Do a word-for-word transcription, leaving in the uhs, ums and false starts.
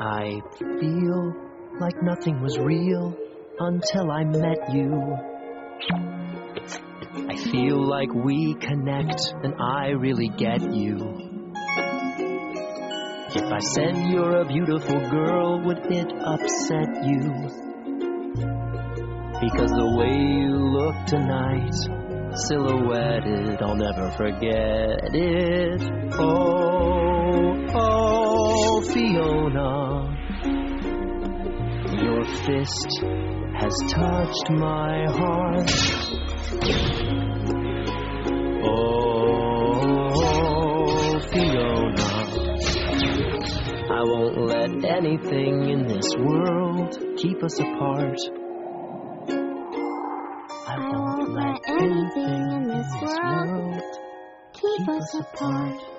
I feel like nothing was real until I met you. I feel like we connect and I really get you. If I said you're a beautiful girl, would it upset you? Because the way you look tonight, silhouetted, I'll never forget it. Oh, oh, Fiona, your fist has touched my heart. Oh, Fiona, I won't let anything in this world keep us apart. I won't let anything in this world keep us apart.